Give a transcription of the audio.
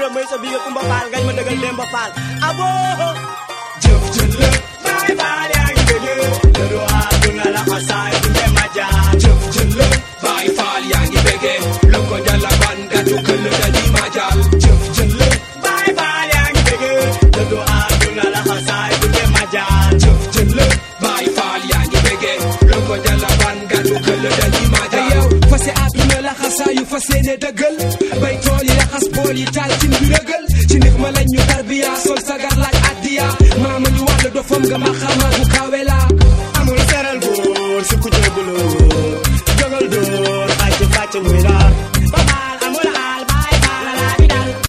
Ibra may sa biga Kumba Faal ngañ ma dëggal Demba Faal abo jëf jëlle baay faal yaa ngi bëgge dëddu àdduna la xasaay bu dem a jaar jëf jëlle baay faal yaa ngi bëgge lu ko jala ban gàttu këll dañi ma jaar jëf jëlle baay faal yaa ngi bëgge dëddu àdduna la xasaay bu dem a jaar jëf jëlle baay faal yaa ngi bëgge lu ko jala ban gàttu këll dañi ma jaar yow fase àdduna la xasaayu fase ne dëggal bay tool yi laxas bool yi taal ci bi rëgal ci nix ma lañ ñu tarbiya sol sagar laaj addiya maama ñu wàll dofam nga ma xamaa bu kawe la amul seral góor si ku jébbaloo jógal door xàcc fàcc muy